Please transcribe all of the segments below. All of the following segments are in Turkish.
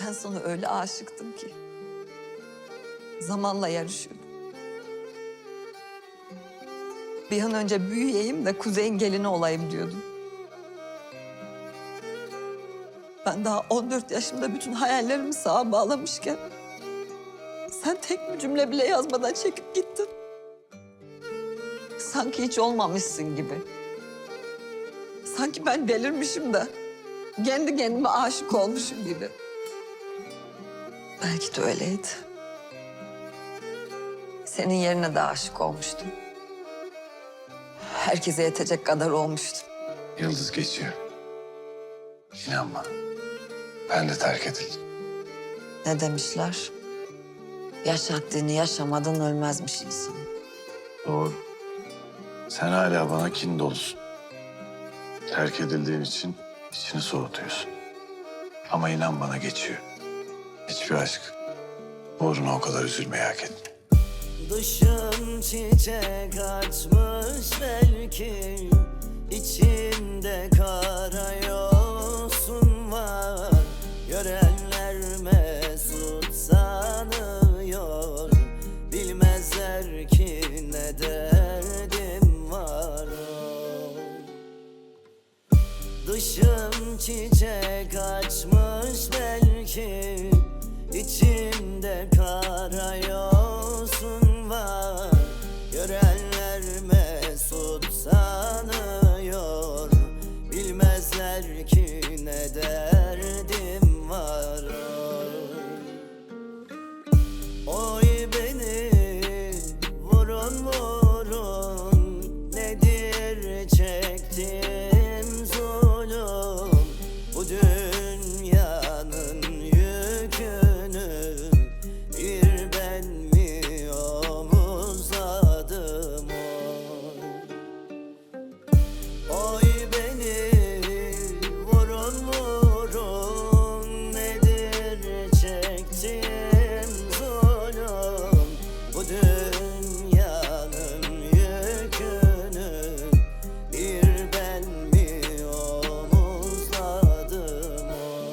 Ben sana öyle aşıktım ki. Zamanla yarışıyordum. Bir an önce büyüyeyim de Kuzey'in gelini olayım diyordum. Ben daha 14 yaşımda bütün hayallerimi sağa bağlamışken... sen tek bir cümle bile yazmadan çekip gittin. Sanki hiç olmamışsın gibi. Sanki ben delirmişim de kendi kendime aşık olmuşum gibi. Belki de öyleydi. Senin yerine de aşık olmuştum. Herkese yetecek kadar olmuştum. Yıldız geçiyor. İnan bana. Ben de terk edildim. Ne demişler? Yaşattığını yaşamadan ölmezmiş insan. Doğru. Sen hala bana kin dolusun. Terk edildiğin için içini soğutuyorsun. Ama inan bana geçiyor. Hiçbir aşk uğruna o kadar üzülmeyi hak etmiyor. Dışım çiçek açmış belki, içinde kara yosun var. Görenler mesut sanıyor, bilmezler ki ne derdim var. Dışım çiçek açmış belki, içimde kara yosun var. Görenler mesut sanıyor, bilmezler ki ne derdim var. Oy beni vurun vurun, nedir çektiğim zulüm. Bu dünyanın yükünü bir ben mi omuzladım? Oy beni vurun vurun, nedir çektiğim zulüm. Bu dünyanın yükünü bir ben mi omuzladım?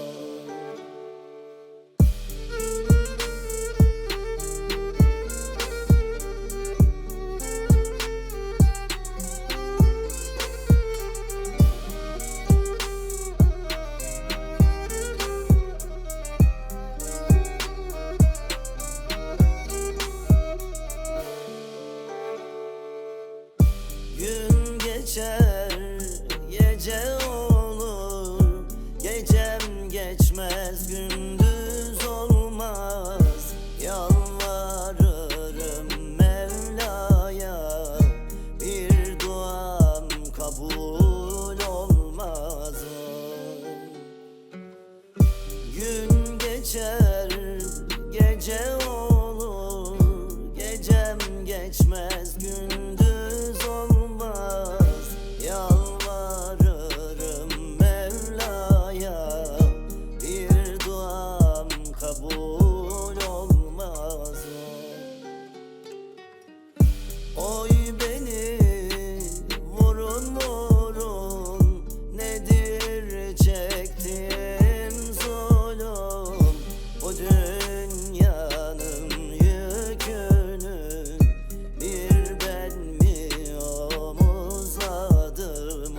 Gün geçer, gece olur, gecem geçmez, gündüz olmaz. Yalvarırım Mevla'ya, bir duam kabul olmaz. Gün geçer, gece olur, gecem geçmez, gündüz olmaz. Yalvarırım Mevla'ya, bir duam kabul olmaz. Oy beni vurun vurun, nedir çektiğim zulüm. Bu dünyanın yükünü bir ben mi omuzladım?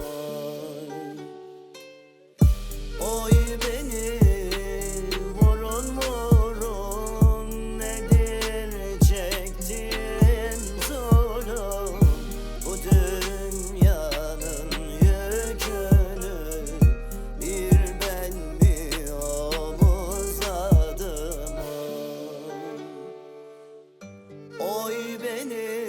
Oy beni vurun vurun, nedir çektiğim zulüm. Bu dünyanın yükünü bir ben mi omuzladım? Oy beni